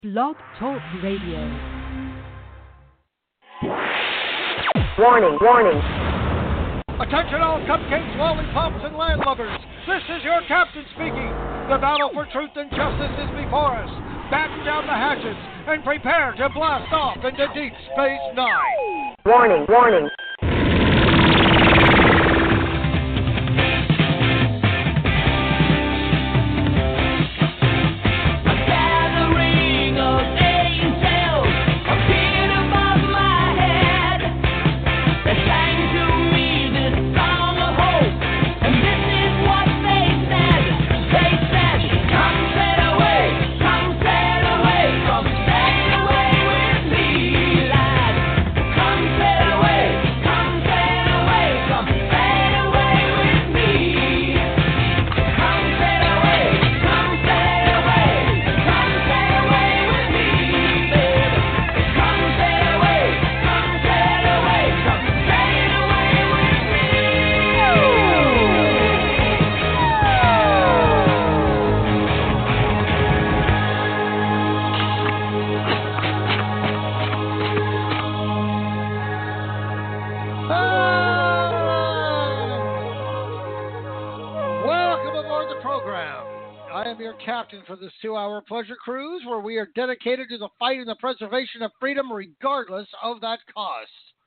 Blog Talk Radio. Warning, warning. Attention all cupcakes, lollipops, and land lovers. This is your captain speaking. The battle for truth and justice is before us. Batten down the hatches and prepare to blast off into Deep Space Nine. Warning, warning. Captain for this 2-hour pleasure cruise where we are dedicated to the fight and the preservation of freedom regardless of that cost.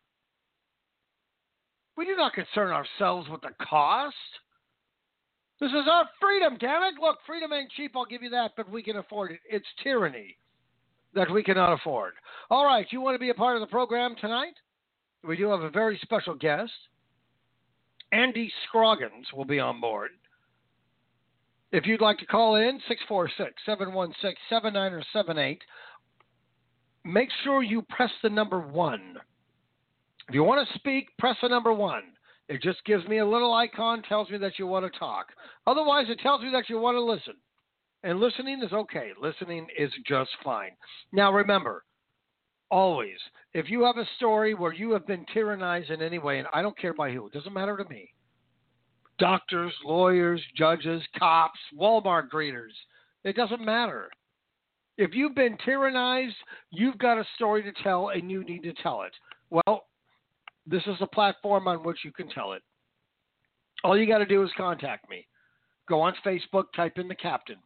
We do not concern ourselves with the cost. This is our freedom, damn it. Look, freedom ain't cheap, I'll give you that, but we can afford it. It's tyranny that we cannot afford. All right, you want to be a part of the program tonight? We do have a very special guest. Andy Scroggins will be on board. If you'd like to call in, 646-716-7978, make sure you press the number 1. If you want to speak, press the number 1. It just gives me a little icon, tells me that you want to talk. Otherwise, it tells me that you want to listen. And listening is okay. Listening is just fine. Now, remember, always, if you have a story where you have been tyrannized in any way, and I don't care by who, it doesn't matter to me. Doctors, lawyers, judges, cops, Walmart greeters. It doesn't matter. If you've been tyrannized, you've got a story to tell and you need to tell it. Well, this is a platform on which you can tell it. All you got to do is contact me. Go on Facebook, type in the captain.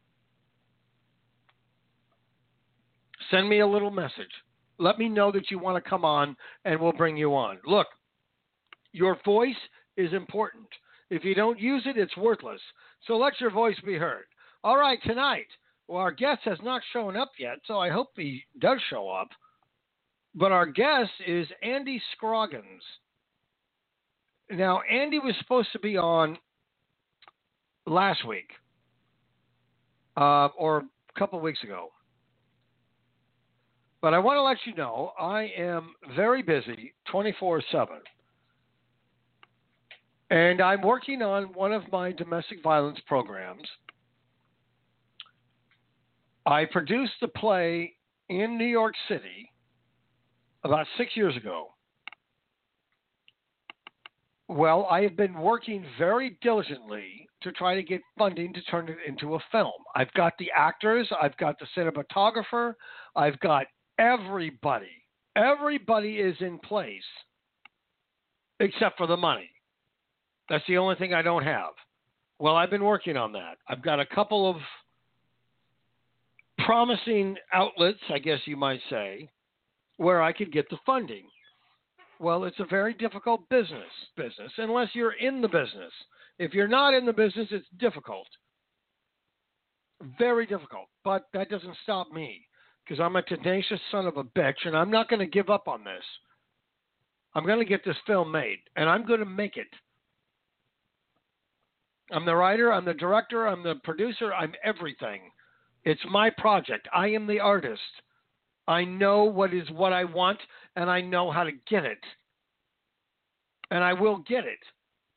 Send me a little message. Let me know that you want to come on and we'll bring you on. Look, your voice is important. If you don't use it, it's worthless. So let your voice be heard. All right, tonight, well, our guest has not shown up yet, so I hope he does show up. But our guest is Andy Scroggins. Now, Andy was supposed to be on last week, or a couple of weeks ago. But I want to let you know I am very busy 24/7. And I'm working on one of my domestic violence programs. I produced the play in New York City about 6 years ago. Well, I have been working very diligently to try to get funding to turn it into a film. I've got the actors, I've got the cinematographer, I've got everybody. Everybody is in place except for the money. That's the only thing I don't have. Well, I've been working on that. I've got a couple of promising outlets, I guess you might say, where I could get the funding. Well, it's a very difficult business unless you're in the business. If you're not in the business, it's difficult. Very difficult. But that doesn't stop me because I'm a tenacious son of a bitch, and I'm not going to give up on this. I'm going to get this film made, and I'm going to make it. I'm the writer, I'm the director, I'm the producer, I'm everything. It's my project. I am the artist. I know what I want, and I know how to get it. And I will get it.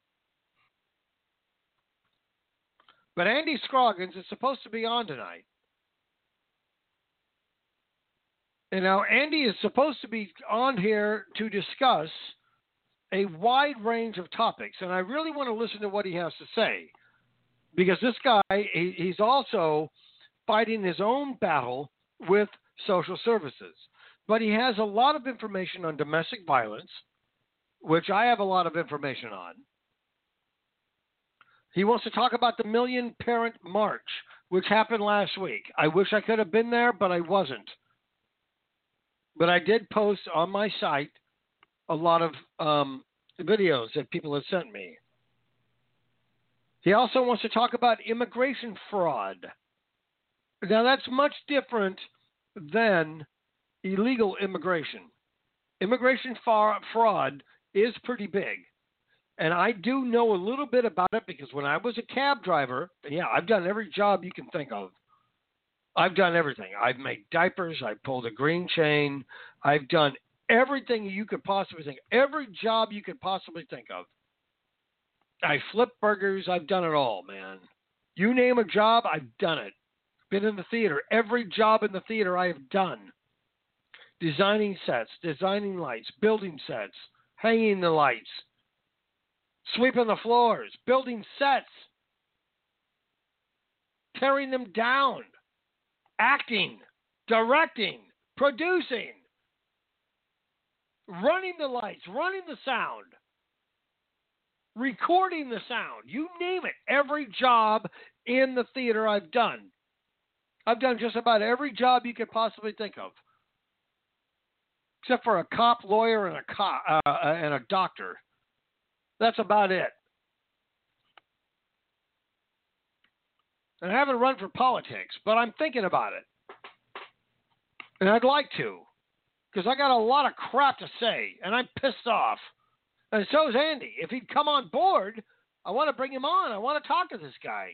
But Andy Scroggins is supposed to be on tonight. And now Andy is supposed to be on here to discuss a wide range of topics, and I really want to listen to what he has to say, because this guy, he's also fighting his own battle with social services. But he has a lot of information on domestic violence, which I have a lot of information on. He wants to talk about the Million Parent March, which happened last week. I wish I could have been there, but I wasn't. But I did post on my site a lot of videos that people have sent me. He also wants to talk about immigration fraud. Now, that's much different than illegal immigration. Immigration fraud is pretty big. And I do know a little bit about it because when I was a cab driver, yeah, I've done every job you can think of. I've done everything. I've made diapers. I pulled a green chain. I've done everything you could possibly think. Every job you could possibly think of. I flip burgers. I've done it all, man. You name a job, I've done it. Been in the theater. Every job in the theater I have done. Designing sets, designing lights, building sets, hanging the lights, sweeping the floors, building sets, tearing them down, acting, directing, producing, running the lights, running the sound, recording the sound. You name it. Every job in the theater I've done. I've done just about every job you could possibly think of. Except for a cop, lawyer, and a doctor. That's about it. And I haven't run for politics, but I'm thinking about it. And I'd like to. Because I got a lot of crap to say, and I'm pissed off. And so is Andy. If he'd come on board, I want to bring him on. I want to talk to this guy.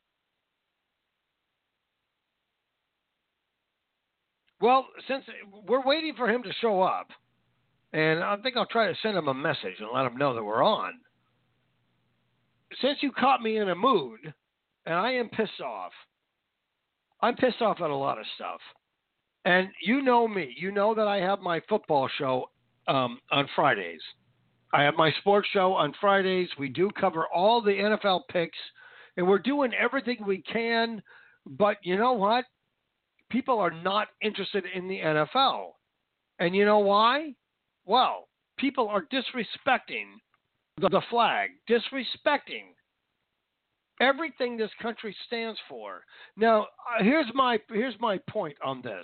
Well, since we're waiting for him to show up, and I think I'll try to send him a message and let him know that we're on. Since you caught me in a mood, and I am pissed off, I'm pissed off at a lot of stuff. And you know me. You know that I have my football show on Fridays. I have my sports show on Fridays. We do cover all the NFL picks, and we're doing everything we can. But you know what? People are not interested in the NFL. And you know why? Well, people are disrespecting the flag, disrespecting everything this country stands for. Now, here's my point on this.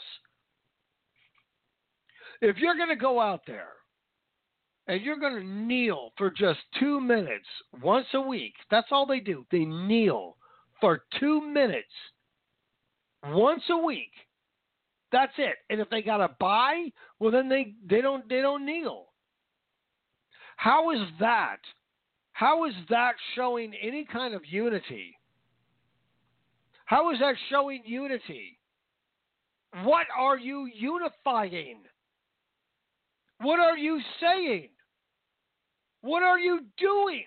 If you're going to go out there and you're going to kneel for just 2 minutes once a week, that's all they do. They kneel for 2 minutes once a week. That's it. And if they got to buy, well, then they don't kneel. How is that? How is that showing any kind of unity? How is that showing unity? What are you unifying? What are you saying? What are you doing?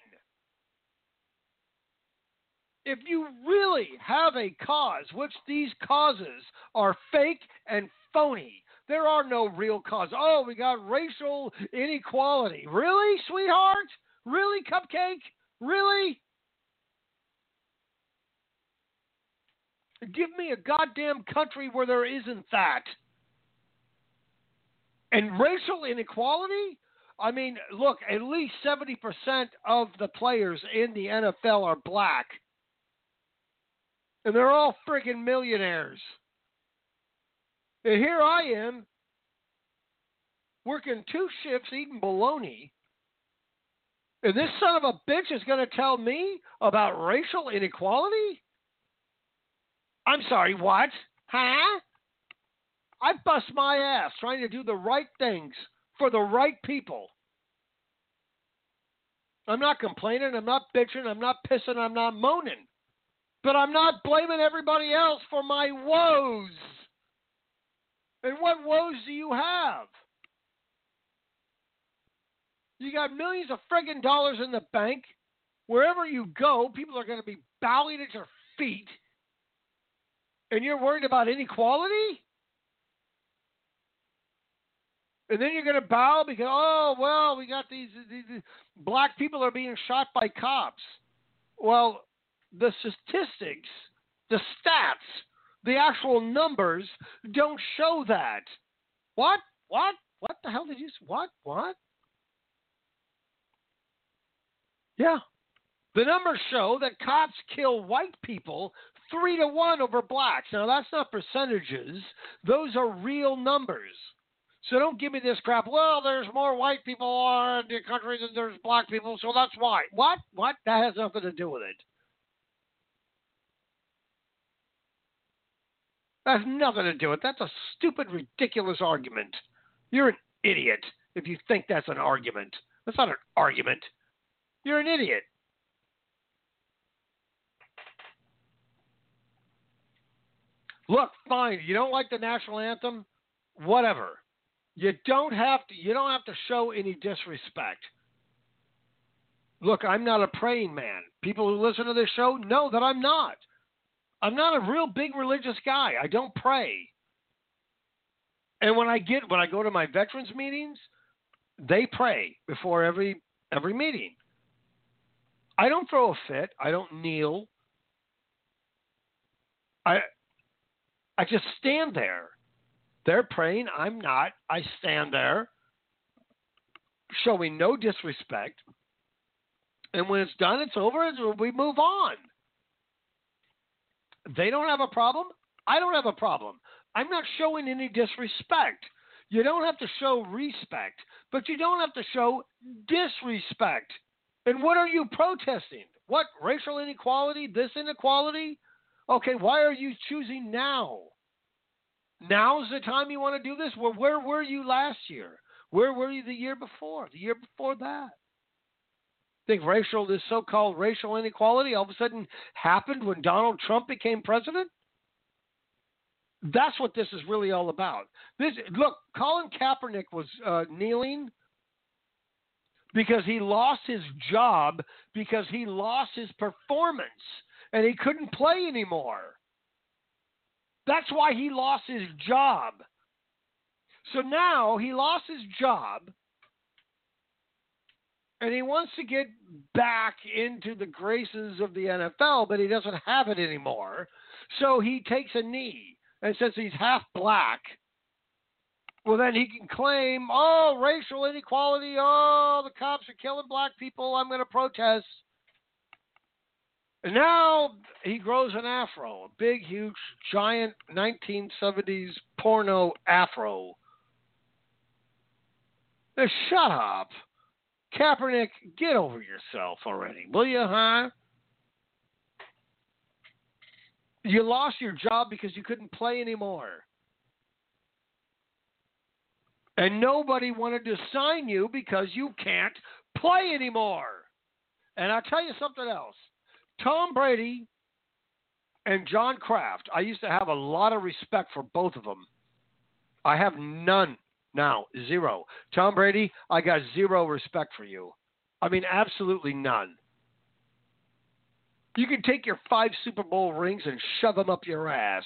If you really have a cause, which these causes are fake and phony, there are no real causes. Oh, we got racial inequality. Really, sweetheart? Really, cupcake? Really? Give me a goddamn country where there isn't that. And racial inequality? I mean, look, at least 70% of the players in the NFL are black. And they're all friggin' millionaires. And here I am, working 2 shifts, eating bologna. And this son of a bitch is going to tell me about racial inequality? I'm sorry, what? Huh? I bust my ass trying to do the right things for the right people. I'm not complaining, I'm not bitching, I'm not pissing, I'm not moaning. But I'm not blaming everybody else for my woes. And what woes do you have? You got millions of friggin' dollars in the bank. Wherever you go, people are going to be bowing at your feet. And you're worried about inequality? And then you're going to bow because, oh, well, we got these black people are being shot by cops. Well, the statistics, the stats The actual numbers don't show that. What? What? What the hell did you say? What? What? Yeah. The numbers show that cops kill white people 3-1 over blacks. Now, that's not percentages. Those are real numbers. So don't give me this crap. Well, there's more white people in the country than there's black people, so that's why. What? What? That has nothing to do with it. That has nothing to do with it. That's a stupid, ridiculous argument. You're an idiot if you think that's an argument. That's not an argument. You're an idiot. Look, fine. You don't like the national anthem? Whatever. You don't have to show any disrespect. Look, I'm not a praying man. People who listen to this show know that I'm not. I'm not a real big religious guy. I don't pray. And when I go to my veterans meetings, they pray before every meeting. I don't throw a fit. I don't kneel. I just stand there. They're praying. I'm not. I stand there, showing no disrespect. And when it's done, it's over. We move on. They don't have a problem. I don't have a problem. I'm not showing any disrespect. You don't have to show respect, but you don't have to show disrespect. And what are you protesting? What, racial inequality, this inequality? Okay, why are you choosing now? Now's the time you want to do this? Well, where were you last year? Where were you the year before? The year before that? Think this so-called racial inequality all of a sudden happened when Donald Trump became president? That's what this is really all about. Look, Colin Kaepernick was kneeling because he lost his job, because he lost his performance, and he couldn't play anymore. That's why he lost his job. So now he lost his job, and he wants to get back into the graces of the NFL, but he doesn't have it anymore. So he takes a knee. And since he's half black, well, then he can claim, oh, racial inequality, oh, the cops are killing black people, I'm going to protest. And now he grows an afro, a big, huge, giant 1970s porno afro. Now, shut up. Kaepernick, get over yourself already, will you, huh? You lost your job because you couldn't play anymore. And nobody wanted to sign you because you can't play anymore. And I'll tell you something else. Tom Brady and John Kraft, I used to have a lot of respect for both of them. I have none now, zero. Tom Brady, I got zero respect for you. I mean, absolutely none. You can take your 5 Super Bowl rings and shove them up your ass.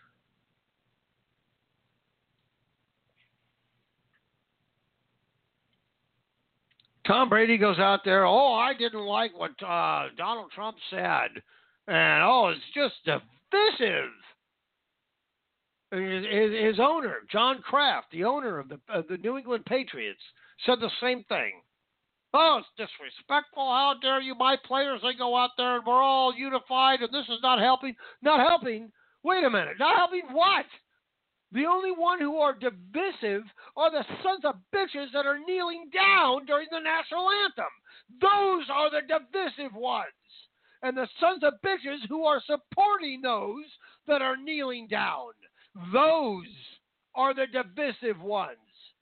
Tom Brady goes out there, oh, I didn't like what Donald Trump said. And, oh, it's just divisive. His owner, John Kraft, the owner of the New England Patriots, said the same thing. Oh, it's disrespectful. How dare you? My players, they go out there and we're all unified and this is not helping. Not helping? Wait a minute. Not helping what? The only one who are divisive are the sons of bitches that are kneeling down during the national anthem. Those are the divisive ones. And the sons of bitches who are supporting those that are kneeling down. Those are the divisive ones.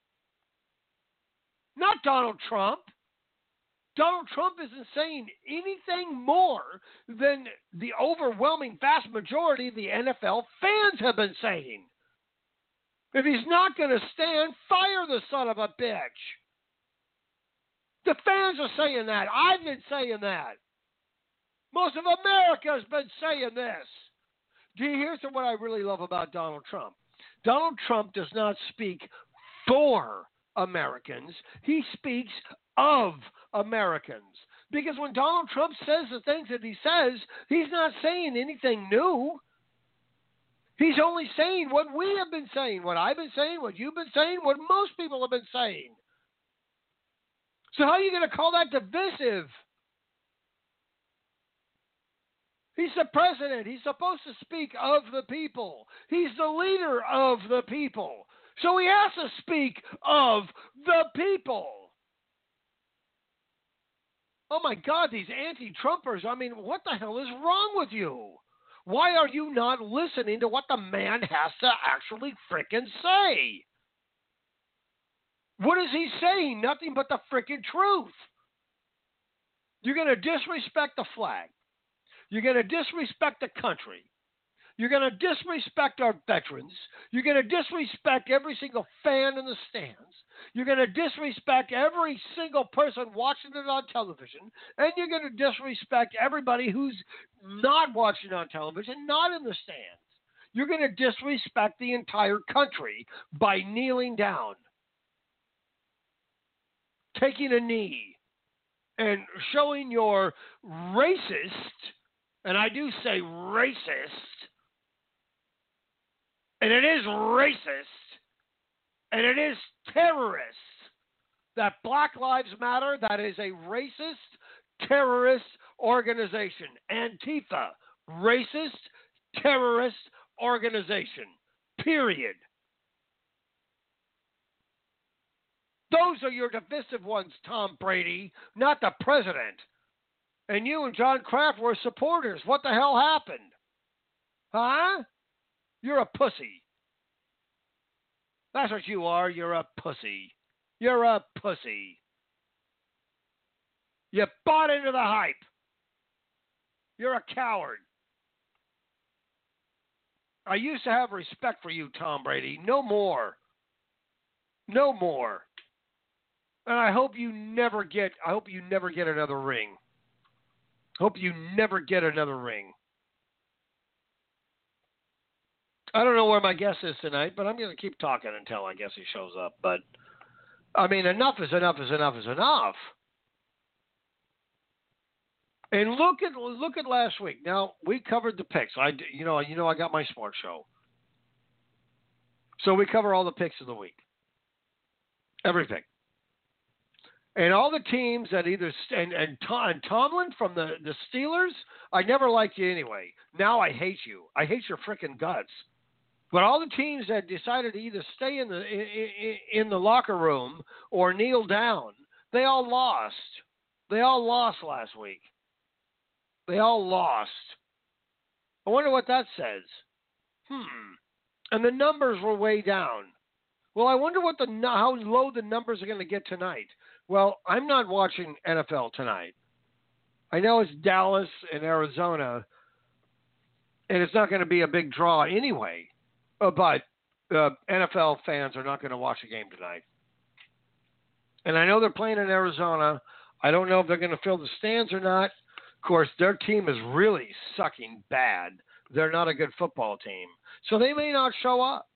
Not Donald Trump. Donald Trump isn't saying anything more than the overwhelming vast majority of the NFL fans have been saying. If he's not going to stand, fire the son of a bitch. The fans are saying that. I've been saying that. Most of America has been saying this. Here's what I really love about Donald Trump. Donald Trump does not speak for Americans. He speaks of Americans. Because when Donald Trump says the things that he says, he's not saying anything new. He's only saying what we have been saying, what I've been saying, what you've been saying, what most people have been saying. So how are you going to call that divisive? He's the president. He's supposed to speak of the people. He's the leader of the people. So he has to speak of the people. Oh my God, these anti-Trumpers. I mean, what the hell is wrong with you? Why are you not listening to what the man has to actually frickin' say? What is he saying? Nothing but the frickin' truth. You're going to disrespect the flag. You're going to disrespect the country. You're going to disrespect our veterans. You're going to disrespect every single fan in the stands. You're going to disrespect every single person watching it on television. And you're going to disrespect everybody who's not watching on television, not in the stands. You're going to disrespect the entire country by kneeling down, taking a knee, and showing your racist, and I do say racist, and it is racist, and it is terrorist. That Black Lives Matter, that is a racist, terrorist organization. Antifa, racist, terrorist organization. Period. Those are your divisive ones, Tom Brady, not the president. And you and John Kraft were supporters. What the hell happened? Huh? You're a pussy. That's what you are. You're a pussy. You're a pussy. You bought into the hype. You're a coward. I used to have respect for you, Tom Brady. No more. No more. And I hope you never get another ring. Hope you never get another ring. I don't know where my guest is tonight, but I'm going to keep talking until I guess he shows up. But, I mean, enough is enough is enough is enough. And look at last week. Now, we covered the picks. I got my sports show. So we cover all the picks of the week. Every pick. And all the teams that either and Tomlin from the Steelers, I never liked you anyway. Now I hate you. I hate your freaking guts. But all the teams that decided to either stay in the locker room or kneel down, they all lost. They all lost last week. They all lost. I wonder what that says. And the numbers were way down. Well, I wonder how low the numbers are going to get tonight. Well, I'm not watching NFL tonight. I know it's Dallas and Arizona, and it's not going to be a big draw anyway. But NFL fans are not going to watch a game tonight. And I know they're playing in Arizona. I don't know if they're going to fill the stands or not. Of course, their team is really sucking bad. They're not a good football team. So they may not show up.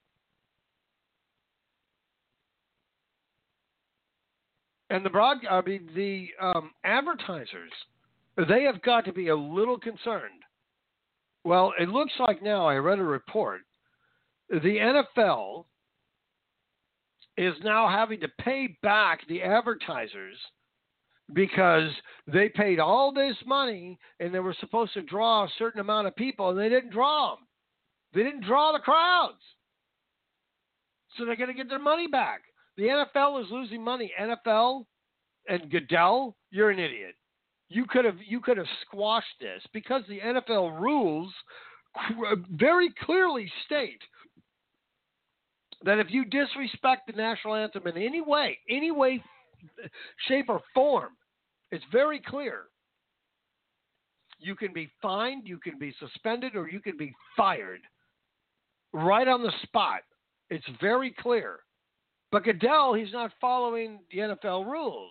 And the advertisers, they have got to be a little concerned. Well, it looks like now, I read a report, the NFL is now having to pay back the advertisers because they paid all this money and they were supposed to draw a certain amount of people, and they didn't draw them. They didn't draw the crowds. So they're going to get their money back. The NFL is losing money. NFL and Goodell, you're an idiot. You could have squashed this because the NFL rules very clearly state that if you disrespect the national anthem in any way, shape, or form, it's very clear. You can be fined, you can be suspended, or you can be fired right on the spot. It's very clear. But Goodell, he's not following the NFL rules.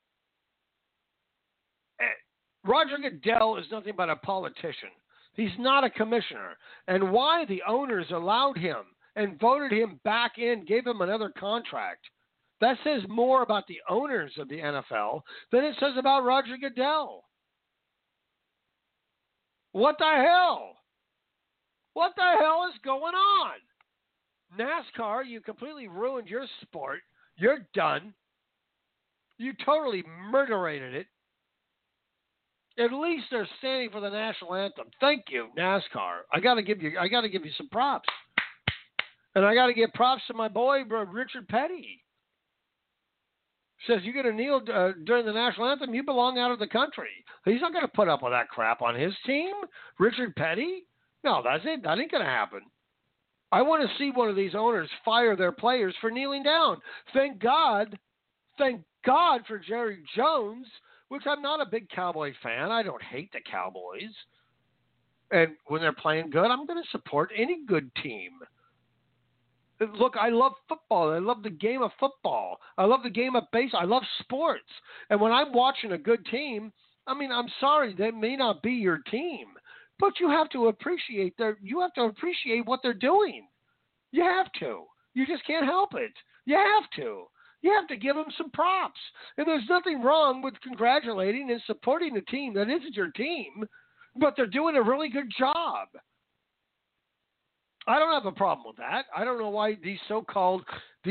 Roger Goodell is nothing but a politician. He's not a commissioner. And why the owners allowed him and voted him back in, gave him another contract, that says more about the owners of the NFL than it says about Roger Goodell. What the hell? What the hell is going on? NASCAR, you completely ruined your sport. You're done. You totally murderated it. At least they're standing for the national anthem. Thank you, NASCAR. I gotta give you some props. And I gotta give props to my boy, Richard Petty. Says you're gonna kneel during the national anthem, you belong out of the country. He's not gonna put up with that crap on his team. Richard Petty? No, that's it. That ain't gonna happen. I want to see one of these owners fire their players for kneeling down. Thank God for Jerry Jones, which I'm not a big Cowboy fan. I don't hate the Cowboys. And when they're playing good, I'm going to support any good team. Look, I love football. I love the game of football. I love the game of baseball. I love sports. And when I'm watching a good team, I mean, I'm sorry, they may not be your team, but you have to appreciate what they're doing. You have to. You just can't help it. You have to. You have to give them some props. And there's nothing wrong with congratulating and supporting a team that isn't your team, but they're doing a really good job. I don't have a problem with that. I don't know why these so-called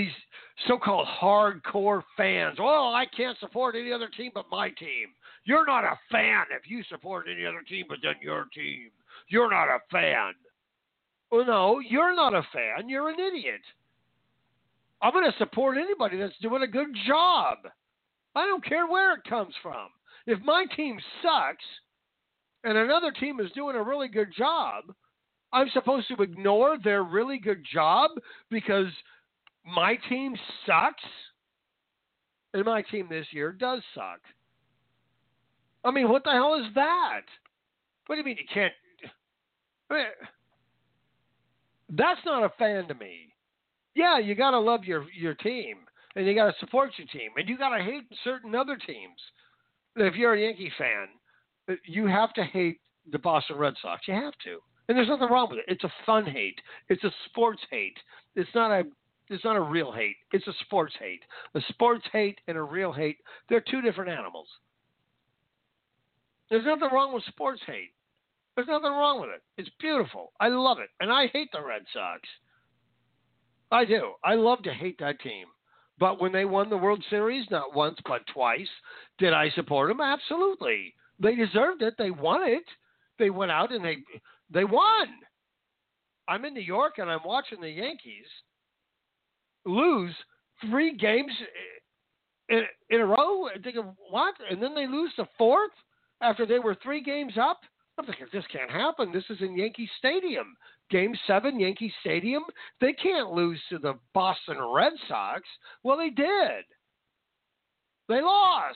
hardcore fans, oh, I can't support any other team but my team. You're not a fan if you support any other team but then your team. You're not a fan. Well, no, you're not a fan. You're an idiot. I'm going to support anybody that's doing a good job. I don't care where it comes from. If my team sucks and another team is doing a really good job, I'm supposed to ignore their really good job because my team sucks? And my team this year does suck. I mean, what the hell is that? What do you mean you can't? I mean, that's not a fan to me. Yeah, you got to love your team, and you got to support your team, and you got to hate certain other teams. If you're a Yankee fan, you have to hate the Boston Red Sox. You have to. And there's nothing wrong with it. It's a fun hate. It's a sports hate. It's not a real hate. It's a sports hate. A sports hate and a real hate, they're two different animals. There's nothing wrong with sports hate. There's nothing wrong with it. It's beautiful. I love it. And I hate the Red Sox. I do. I love to hate that team. But when they won the World Series, not once but twice, did I support them? Absolutely. They deserved it. They won it. They went out and they won. I'm in New York and I'm watching the Yankees lose 3 games in a row. I'm thinking, what? And then they lose the 4th after they were 3 games up? I'm thinking, this can't happen. This is in Yankee Stadium. Game 7, Yankee Stadium. They can't lose to the Boston Red Sox. Well, they did. They lost.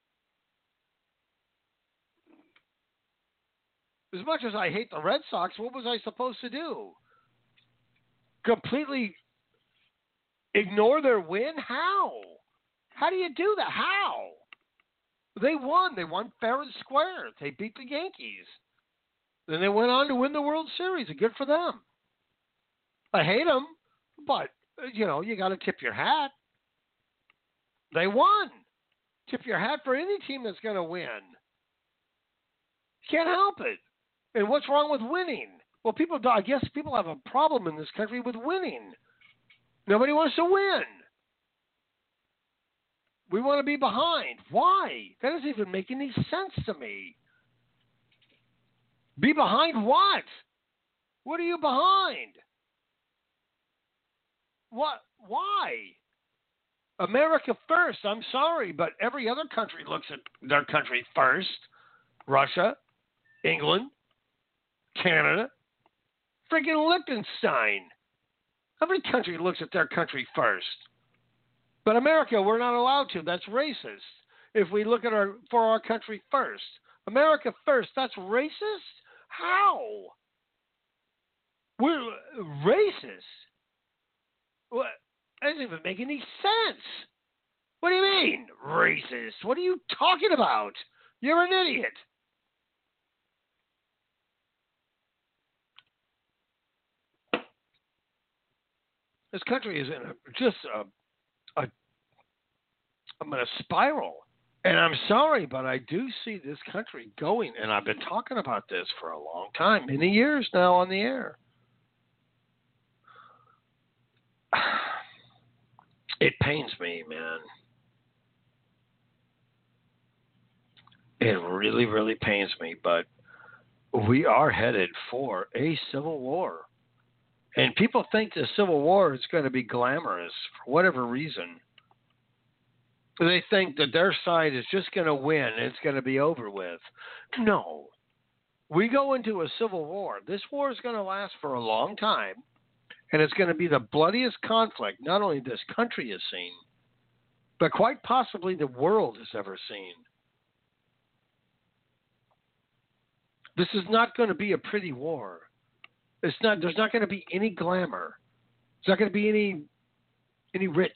As much as I hate the Red Sox, what was I supposed to do? Completely ignore their win? How? How do you do that? How? They won. They won fair and square. They beat the Yankees. Then they went on to win the World Series. Good for them. I hate them, but, you got to tip your hat. They won. Tip your hat for any team that's going to win. You can't help it. And what's wrong with winning? Well, I guess people have a problem in this country with winning. Nobody wants to win. We want to be behind. Why? That doesn't even make any sense to me. Be behind what? What are you behind? What? Why? America first. I'm sorry, but every other country looks at their country first. Russia, England, Canada, freaking Liechtenstein. Every country looks at their country first. But America, we're not allowed to. That's racist. If we look at for our country first. America first, that's racist? How? We're racist? What? That doesn't even make any sense. What do you mean, racist? What are you talking about? You're an idiot. This country is in I'm in a spiral. And I'm sorry, but I do see this country going, and I've been talking about this for a long time, many years now on the air. It pains me, man. It really, really pains me, but we are headed for a civil war. And people think the Civil War is going to be glamorous for whatever reason. They think that their side is just going to win and it's going to be over with. No. We go into a civil war. This war is going to last for a long time, and it's going to be the bloodiest conflict not only this country has seen, but quite possibly the world has ever seen. This is not going to be a pretty war. There's not going to be any glamour. There's not going to be any ritz.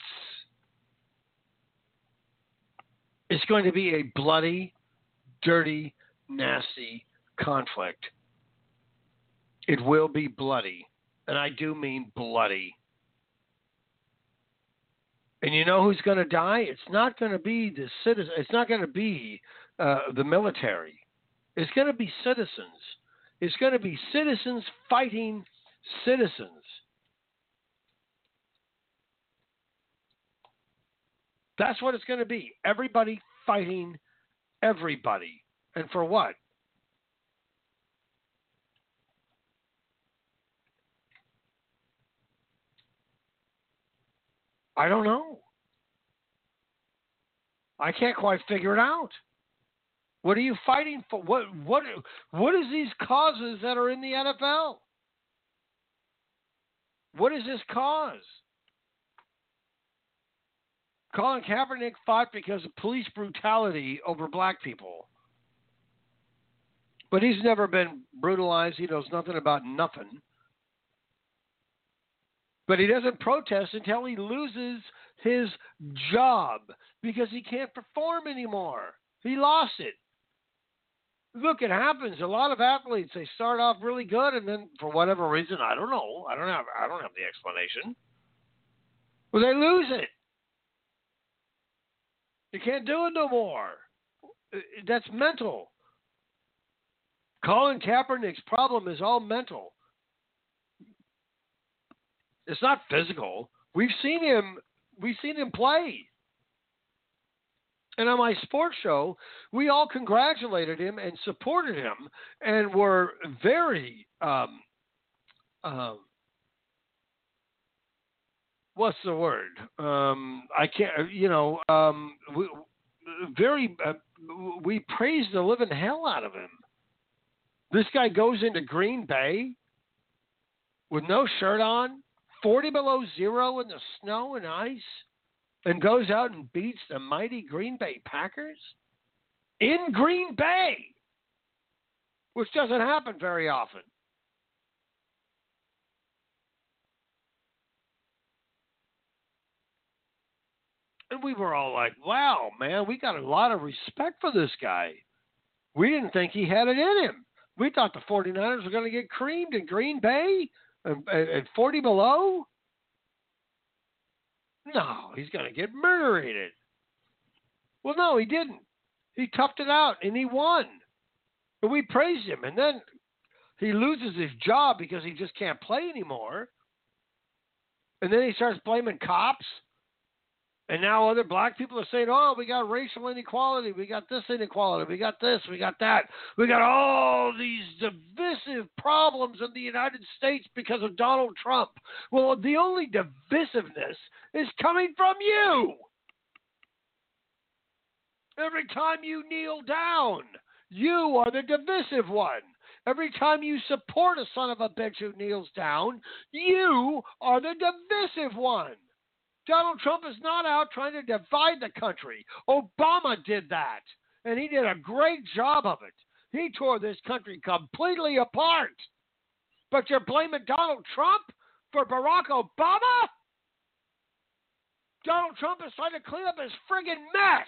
It's going to be a bloody, dirty, nasty conflict. It will be bloody, and I do mean bloody. And you know who's going to die? It's not going to be the citizen. It's not going to be the military. It's going to be citizens. It's going to be citizens fighting citizens. That's what it's going to be. Everybody fighting everybody. And for what? I don't know. I can't quite figure it out. What are you fighting for? What is these causes that are in the NFL? What is this cause? Colin Kaepernick fought because of police brutality over black people. But he's never been brutalized. He knows nothing about nothing. But he doesn't protest until he loses his job because he can't perform anymore. He lost it. Look, it happens. A lot of athletes, they start off really good, and then for whatever reason, I don't know. I don't have the explanation. Well, they lose it. You can't do it no more. That's mental. Colin Kaepernick's problem is all mental. It's not physical. We've seen him play. And on my sports show, we all congratulated him and supported him and were very, what's the word? I can't, we praised the living hell out of him. This guy goes into Green Bay with no shirt on, 40 below zero in the snow and ice, and goes out and beats the mighty Green Bay Packers in Green Bay, which doesn't happen very often. And we were all like, wow, man, we got a lot of respect for this guy. We didn't think he had it in him. We thought the 49ers were going to get creamed in Green Bay at 40 below. No, he's going to get murderated. Well, no, he didn't. He toughed it out, and he won. And we praised him. And then he loses his job because he just can't play anymore. And then he starts blaming cops. And now other black people are saying, oh, we got racial inequality. We got this inequality. We got this. We got that. We got all these divisive problems in the United States because of Donald Trump. Well, the only divisiveness is coming from you. Every time you kneel down, you are the divisive one. Every time you support a son of a bitch who kneels down, you are the divisive one. Donald Trump is not out trying to divide the country. Obama did that, and he did a great job of it. He tore this country completely apart. But you're blaming Donald Trump for Barack Obama? Donald Trump is trying to clean up his friggin' mess.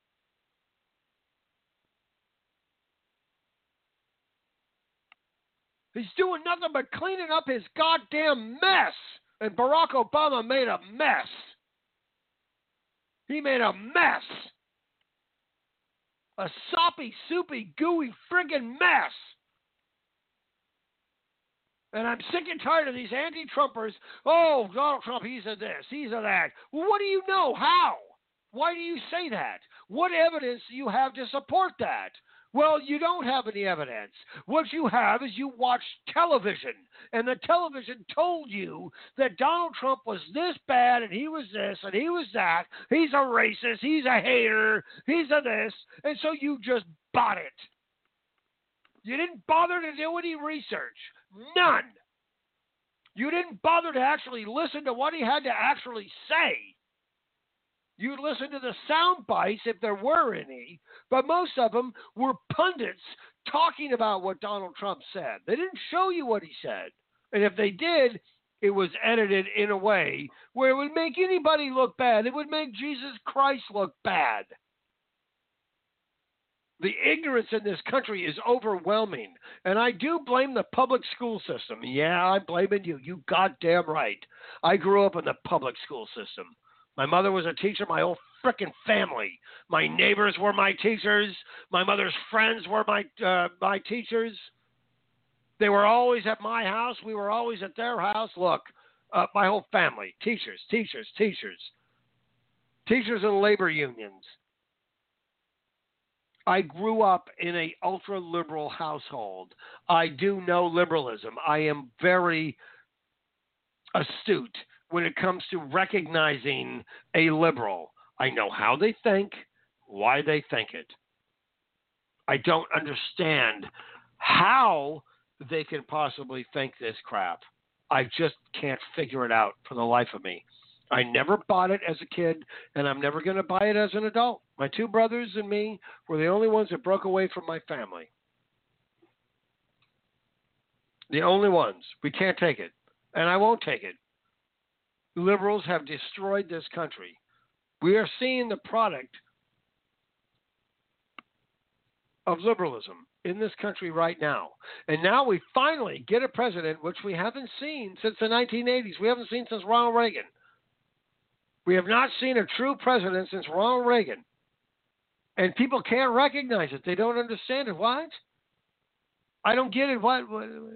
He's doing nothing but cleaning up his goddamn mess. And Barack Obama made a mess. He made a mess. A soppy, soupy, gooey friggin' mess. And I'm sick and tired of these anti-Trumpers. Oh, Donald Trump, he's a this, he's a that. Well, what do you know? How? Why do you say that? What evidence do you have to support that? Well, you don't have any evidence. What you have is you watched television, and the television told you that Donald Trump was this bad, and he was this, and he was that. He's a racist. He's a hater. He's a this. And so you just bought it. You didn't bother to do any research. None. You didn't bother to actually listen to what he had to actually say. You listened to the sound bites if there were any, but most of them were pundits talking about what Donald Trump said. They didn't show you what he said. And if they did, it was edited in a way where it would make anybody look bad. It would make Jesus Christ look bad. The ignorance in this country is overwhelming, and I do blame the public school system. Yeah, I'm blaming you. You goddamn right. I grew up in the public school system. My mother was a teacher, my whole frickin' family. My neighbors were my teachers. My mother's friends were my teachers. They were always at my house. We were always at their house. Look, my whole family, teachers. Teachers in labor unions. I grew up in an ultra-liberal household. I do know liberalism. I am very astute when it comes to recognizing a liberal. I know how they think, why they think it. I don't understand how they can possibly think this crap. I just can't figure it out for the life of me. I never bought it as a kid, and I'm never going to buy it as an adult. My two brothers and me were the only ones that broke away from my family. The only ones. We can't take it, and I won't take it. Liberals have destroyed this country. We are seeing the product of liberalism in this country right now. And now we finally get a president, which we haven't seen since the 1980s. We haven't seen since Ronald Reagan. We have not seen a true president since Ronald Reagan. And people can't recognize it. They don't understand it. What? I don't get it. What?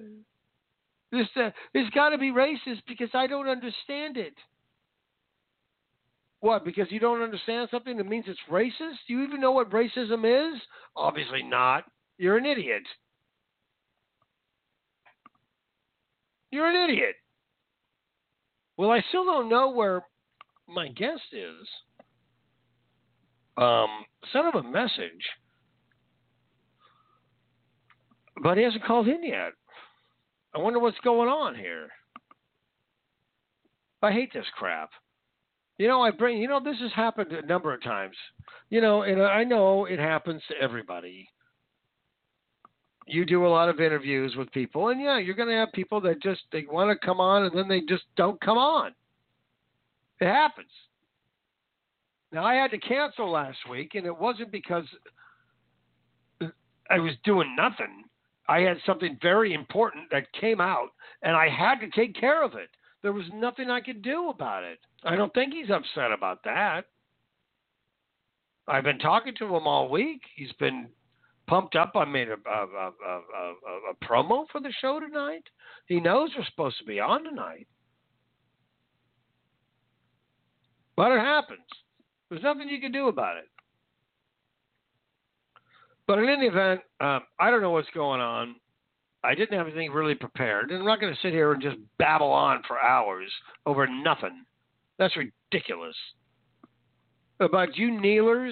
It's got to be racist because I don't understand it. What? Because you don't understand something that means it's racist? Do you even know what racism is? Obviously not. You're an idiot. You're an idiot. Well, I still don't know where my guest is. Sent him a message, but he hasn't called in yet. I wonder what's going on here. I hate this crap. This has happened a number of times. And I know it happens to everybody. You do a lot of interviews with people, and yeah, you're going to have people that they want to come on, and then they just don't come on. It happens. Now, I had to cancel last week, and it wasn't because I was doing nothing. I had something very important that came out, and I had to take care of it. There was nothing I could do about it. I don't think he's upset about that. I've been talking to him all week. He's been pumped up. I made a promo for the show tonight. He knows we're supposed to be on tonight. But it happens. There's nothing you can do about it. But in any event, I don't know what's going on. I didn't have anything really prepared. And I'm not going to sit here and just babble on for hours over nothing. That's ridiculous. About you kneelers,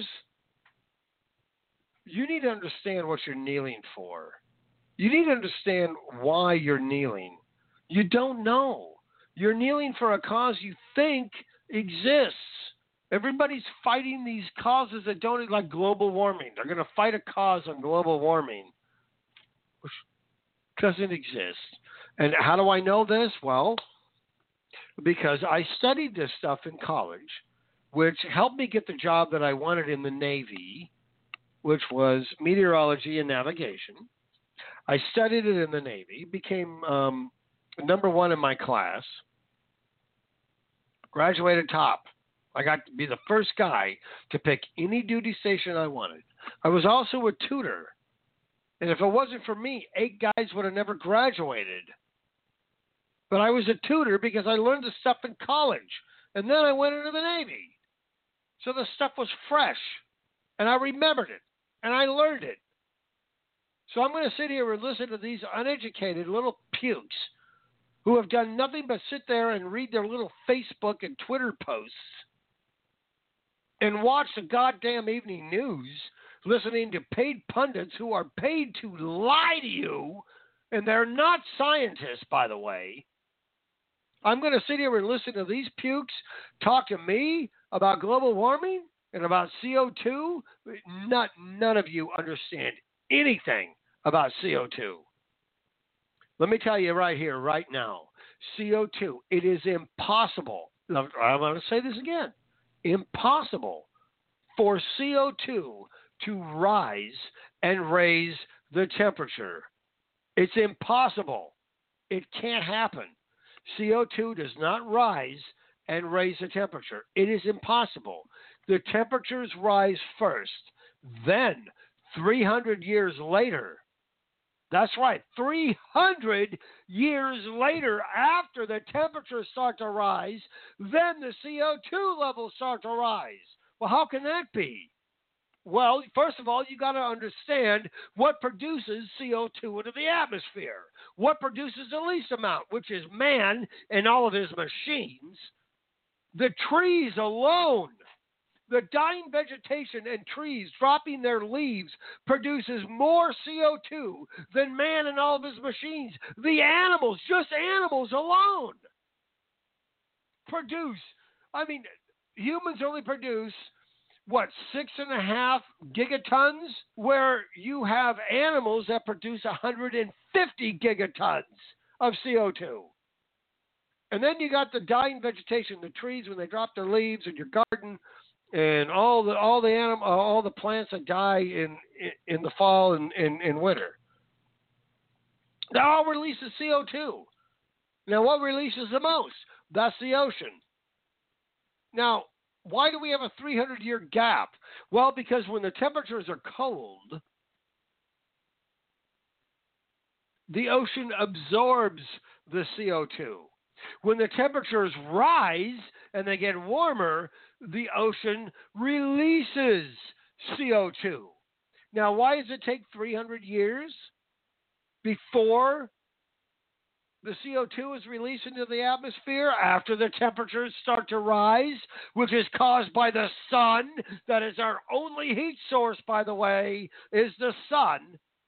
you need to understand what you're kneeling for. You need to understand why you're kneeling. You don't know. You're kneeling for a cause you think exists. Everybody's fighting these causes that don't, like global warming. They're going to fight a cause on global warming, which doesn't exist. And how do I know this? Well, because I studied this stuff in college, which helped me get the job that I wanted in the Navy, which was meteorology and navigation. I studied it in the Navy, became number one in my class, graduated top. I got to be the first guy to pick any duty station I wanted. I was also a tutor. And if it wasn't for me, 8 guys would have never graduated. But I was a tutor because I learned the stuff in college. And then I went into the Navy. So the stuff was fresh. And I remembered it. And I learned it. So I'm going to sit here and listen to these uneducated little pukes who have done nothing but sit there and read their little Facebook and Twitter posts and watch the goddamn evening news, listening to paid pundits who are paid to lie to you, and they're not scientists, by the way. I'm going to sit here and listen to these pukes talk to me about global warming and about CO2. None of you understand anything about CO2. Let me tell you right here, right now, CO2, it is impossible. I'm going to say this again. Impossible for CO2 to rise and raise the temperature. It's impossible. It can't happen. CO2 does not rise and raise the temperature. It is impossible. The temperatures rise first. Then, 300 years later, that's right, 300 years later, after the temperatures start to rise, then the CO2 levels start to rise. Well, how can that be? Well, first of all, you got to understand what produces CO2 into the atmosphere. What produces the least amount, which is man and all of his machines. The trees alone. The dying vegetation and trees dropping their leaves produces more CO2 than man and all of his machines. The animals, just animals alone, produce. Humans only produce, 6.5 gigatons, where you have animals that produce 150 gigatons of CO2. And then you got the dying vegetation, the trees when they drop their leaves in your garden, and all the plants that die in the fall and in winter. That all releases CO2. Now, what releases the most? That's the ocean. Now, why do we have a 300-year gap? Well, because when the temperatures are cold, the ocean absorbs the CO2. When the temperatures rise and they get warmer, the ocean releases CO2. Now, why does it take 300 years before the CO2 is released into the atmosphere after the temperatures start to rise, which is caused by the sun? That is our only heat source, by the way, is the sun.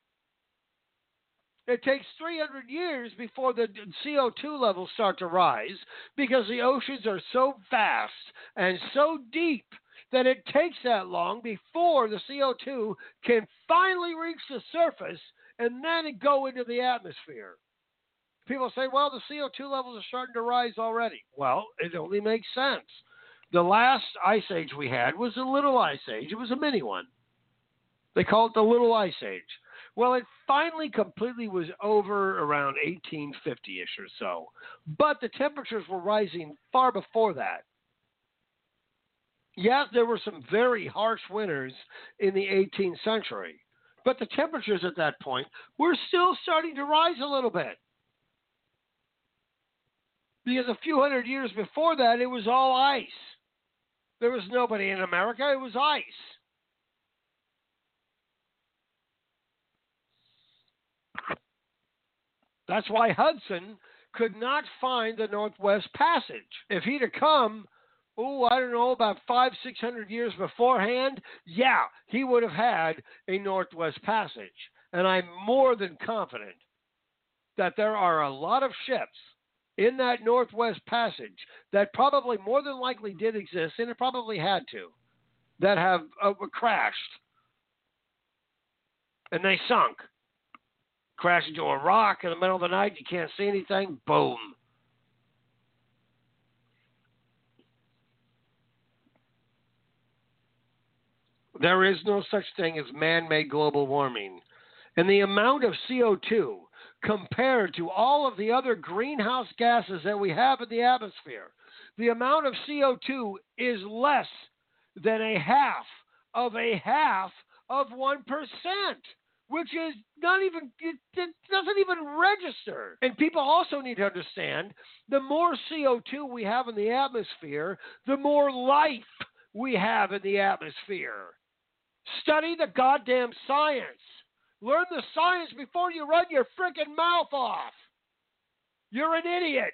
It takes 300 years before the CO2 levels start to rise because the oceans are so vast and so deep that it takes that long before the CO2 can finally reach the surface and then it go into the atmosphere. People say, well, the CO2 levels are starting to rise already. Well, it only makes sense. The last ice age we had was a little ice age. It was a mini one. They call it the little ice age. Well, it finally completely was over around 1850-ish or so. But the temperatures were rising far before that. Yes, there were some very harsh winters in the 18th century. But the temperatures at that point were still starting to rise a little bit. Because a few hundred years before that, it was all ice. There was nobody in America. It was ice. That's why Hudson could not find the Northwest Passage. If he'd have come, about 500-600 years beforehand, yeah, he would have had a Northwest Passage. And I'm more than confident that there are a lot of ships in that Northwest Passage that probably more than likely did exist, and it probably had to, that have crashed. And they sunk. Crash into a rock in the middle of the night, you can't see anything, boom. There is no such thing as man-made global warming. And the amount of CO2 compared to all of the other greenhouse gases that we have in the atmosphere, the amount of CO2 is less than a half of 1%. which is not even, it doesn't even register. And people also need to understand, the more CO2 we have in the atmosphere, the more life we have in the atmosphere. Study the goddamn science. Learn the science before you run your frickin' mouth off. You're an idiot.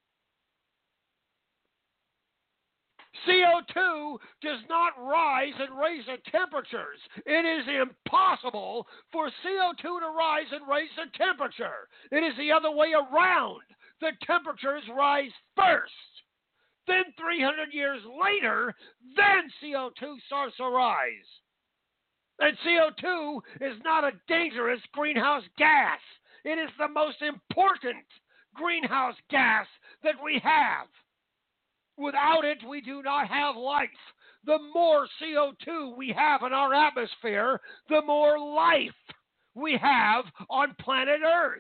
CO2 does not rise and raise the temperatures. It is impossible for CO2 to rise and raise the temperature. It is the other way around. The temperatures rise first. Then 300 years later, then CO2 starts to rise. And CO2 is not a dangerous greenhouse gas. It is the most important greenhouse gas that we have. Without it, we do not have life. The more CO2 we have in our atmosphere, the more life we have on planet Earth.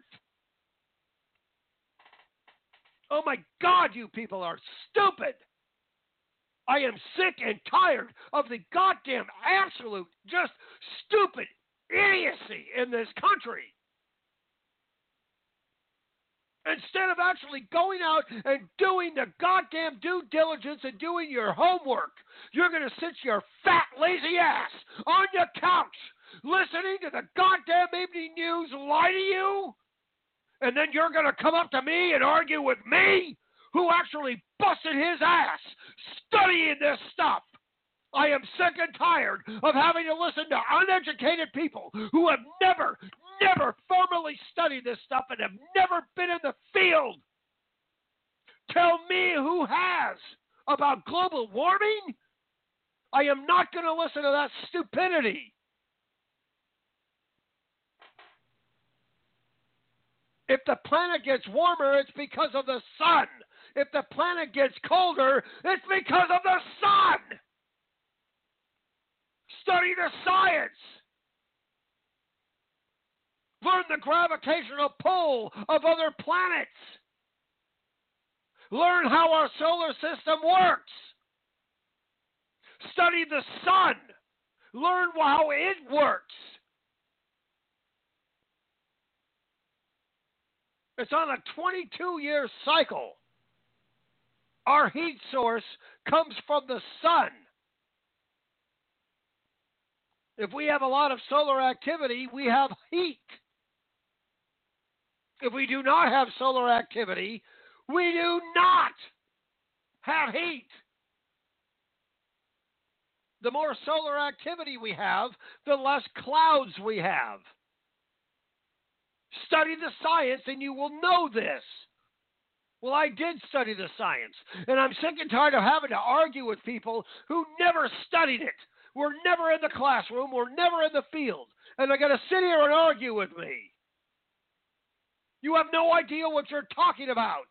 Oh my God, you people are stupid. I am sick and tired of the goddamn absolute, just stupid idiocy in this country. Instead of actually going out and doing the goddamn due diligence and doing your homework, you're going to sit your fat, lazy ass on your couch listening to the goddamn evening news lie to you, and then you're going to come up to me and argue with me, who actually busted his ass studying this stuff. I am sick and tired of having to listen to uneducated people who have never formally studied this stuff and have never been in the field. Tell me who has about global warming. I am not going to listen to that stupidity. If the planet gets warmer, it's because of the sun. If the planet gets colder, it's because of the sun. Study the science. Learn the gravitational pull of other planets. Learn how our solar system works. Study the sun. Learn how it works. It's on a 22-year cycle. Our heat source comes from the sun. If we have a lot of solar activity, we have heat. If we do not have solar activity, we do not have heat. The more solar activity we have, the less clouds we have. Study the science and you will know this. Well, I did study the science, and I'm sick and tired of having to argue with people who never studied it. We're never in the classroom, we're never in the field, and they're going to sit here and argue with me. You have no idea what you're talking about.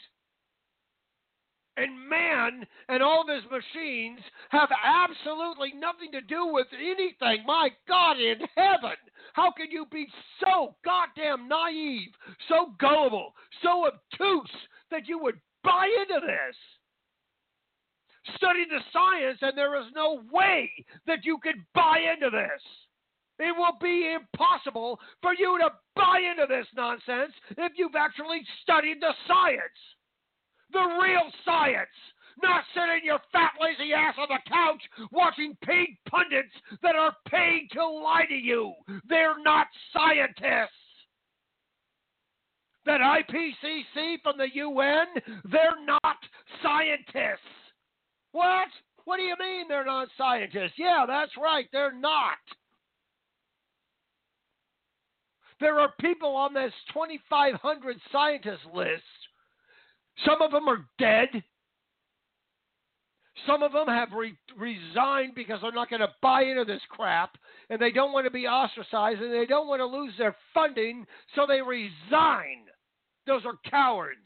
And man and all of his machines have absolutely nothing to do with anything. My God in heaven, how can you be so goddamn naive, so gullible, so obtuse that you would buy into this? Study the science and there is no way that you could buy into this. It will be impossible for you to buy into this nonsense if you've actually studied the science. The real science. Not sitting your fat, lazy ass on the couch watching paid pundits that are paid to lie to you. They're not scientists. That IPCC from the UN, they're not scientists. What? What do you mean they're not scientists? Yeah, that's right, they're not. There are people on this 2,500 scientist list. Some of them are dead. Some of them have resigned because they're not going to buy into this crap, and they don't want to be ostracized, and they don't want to lose their funding, so they resign. Those are cowards.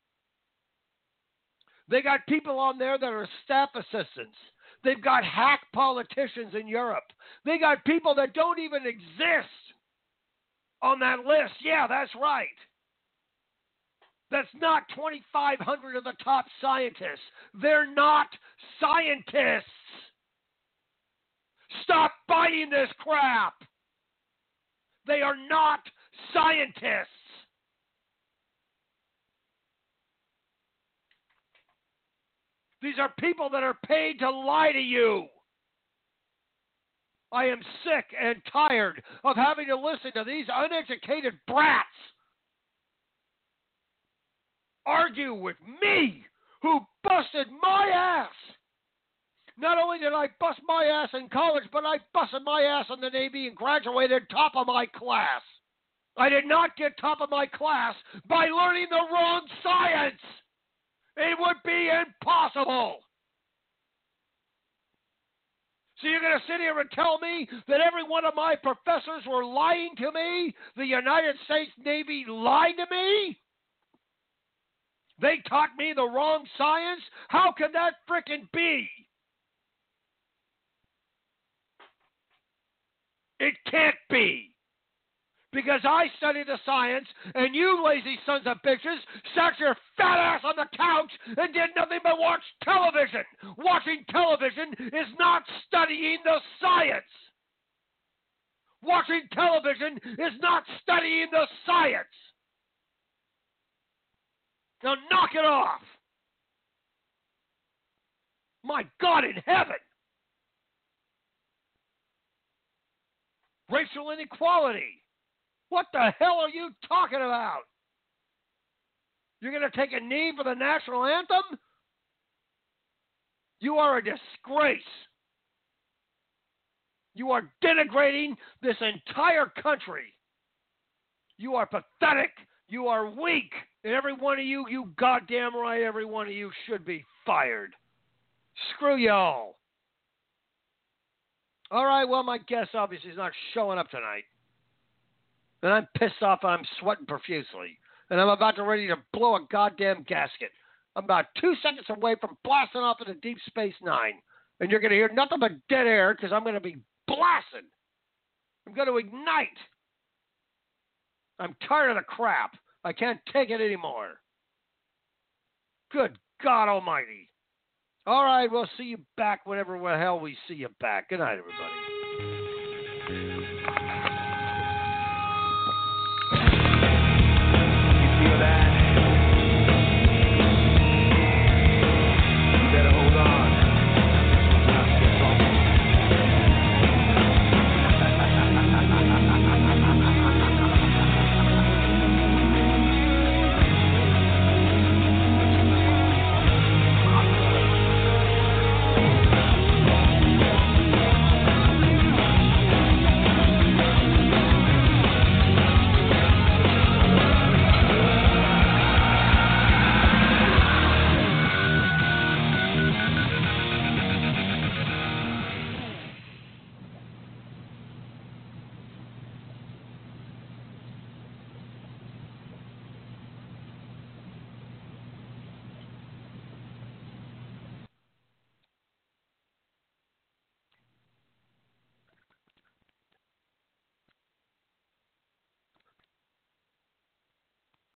They got people on there that are staff assistants. They've got hack politicians in Europe. They got people that don't even exist on that list. Yeah, that's right. That's not 2,500 of the top scientists. They're not scientists. Stop buying this crap. They are not scientists. These are people that are paid to lie to you. I am sick and tired of having to listen to these uneducated brats argue with me, who busted my ass. Not only did I bust my ass in college, but I busted my ass in the Navy and graduated top of my class. I did not get top of my class by learning the wrong science. It would be impossible. So you're going to sit here and tell me that every one of my professors were lying to me? The United States Navy lied to me? They taught me the wrong science? How can that frickin' be? It can't be. Because I studied the science, and you lazy sons of bitches sat your fat ass on the couch and did nothing but watch television. Watching television is not studying the science. Watching television is not studying the science. Now knock it off. My God in heaven. Racial inequality. What the hell are you talking about? You're going to take a knee for the national anthem? You are a disgrace. You are denigrating this entire country. You are pathetic. You are weak. And every one of you, you goddamn right, every one of you should be fired. Screw y'all. All right, well, my guest obviously is not showing up tonight. And I'm pissed off and I'm sweating profusely. And I'm about to ready to blow a goddamn gasket. I'm about 2 seconds away from blasting off into Deep Space Nine. And you're going to hear nothing but dead air because I'm going to be blasting. I'm going to ignite. I'm tired of the crap. I can't take it anymore. Good God Almighty. All right, we'll see you back whenever the hell we see you back. Good night, everybody.